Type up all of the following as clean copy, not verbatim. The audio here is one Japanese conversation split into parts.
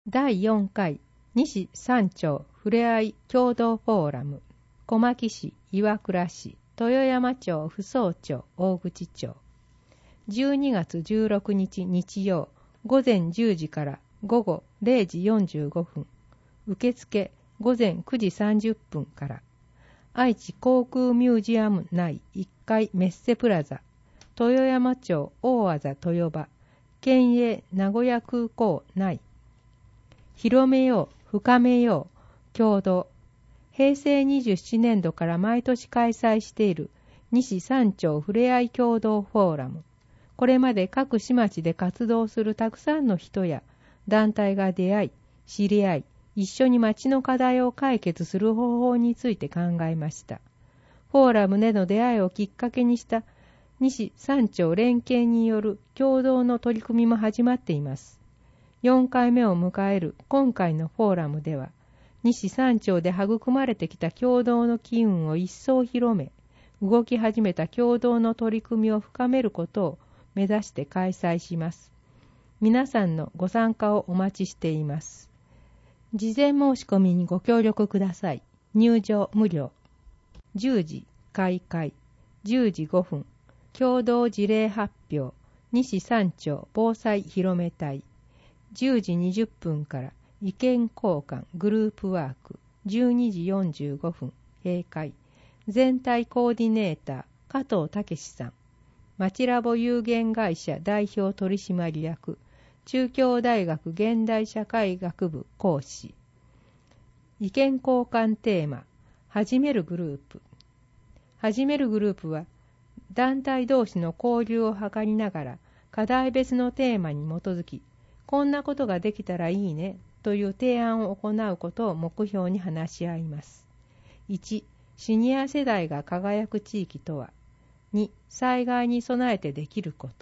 第4回西三町ふれあい共同フォーラム、小牧市、岩倉市、豊山町、扶桑町、大口町。12月16日日曜午前10時から午後0時45分。受付午前9時30分から。愛知航空ミュージアム内1階メッセプラザ、豊山町大字豊場、県営名古屋空港内。広めよう、深めよう、共同。平成27年度から毎年開催している西三町ふれあい共同フォーラム。これまで各市町で活動するたくさんの人や団体が出会い、知り合い、一緒に町の課題を解決する方法について考えました。フォーラムでの出会いをきっかけにした西三町連携による共同の取り組みも始まっています。4回目を迎える今回のフォーラムでは、西三町で育まれてきた共同の機運を一層広め、動き始めた共同の取り組みを深めることを目指して開催します。皆さんのご参加をお待ちしています。事前申し込みにご協力ください。入場無料。10時開会、10時5分、共同事例発表、西三町防災広め隊。10時20分から意見交換グループワーク、12時45分閉会。全体コーディネーター加藤武さん、町ラボ有限会社代表取締役、中京大学現代社会学部講師。意見交換テーマ、始めるグループ。始めるグループは団体同士の交流を図りながら課題別のテーマに基づき、こんなことができたらいいねという提案を行うことを目標に話し合います。1、シニア世代が輝く地域とは。2、災害に備えてできること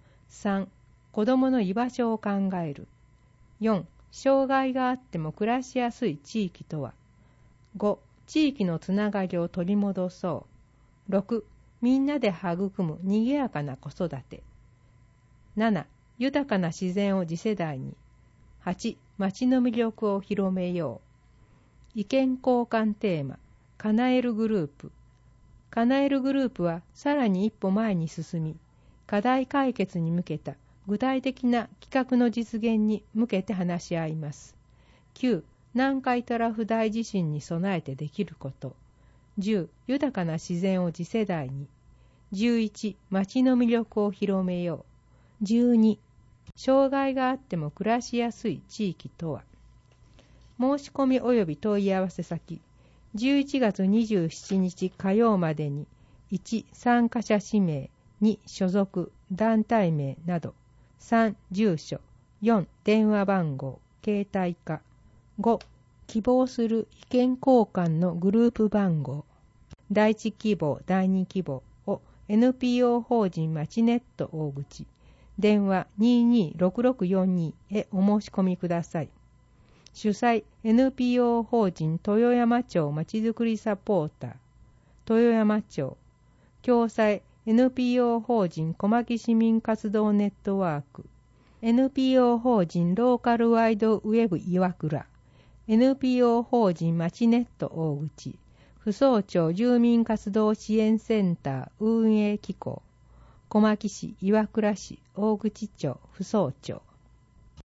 。3、子どもの居場所を考える。4、障害があっても暮らしやすい地域とは。5、地域のつながりを取り戻そう。6、みんなで育む賑やかな子育て。7、豊かな自然を次世代に。8、町の魅力を広めよう。意見交換テーマ、叶えるグループ。叶えるグループはさらに一歩前に進み、課題解決に向けた具体的な企画の実現に向けて話し合います。9、南海トラフ大地震に備えてできること。10、豊かな自然を次世代に。11、町の魅力を広めよう。12、障害があっても暮らしやすい地域とは。申し込み及び問い合わせ先、11月27日火曜までに、1、参加者氏名、2、所属、団体名など、3、住所、4、電話番号、携帯化、5、希望する意見交換のグループ番号、第1希望、第2希望を NPO 法人まちネット大口、電話226642へお申し込みください。主催 NPO 法人豊山町まちづくりサポーター、豊山町。共催 NPO 法人小牧市民活動ネットワーク、NPO 法人ローカルワイドウェブ岩倉、NPO 法人まちネット大口、扶桑町住民活動支援センター運営機構、小牧市、岩倉市、大口町、扶桑町。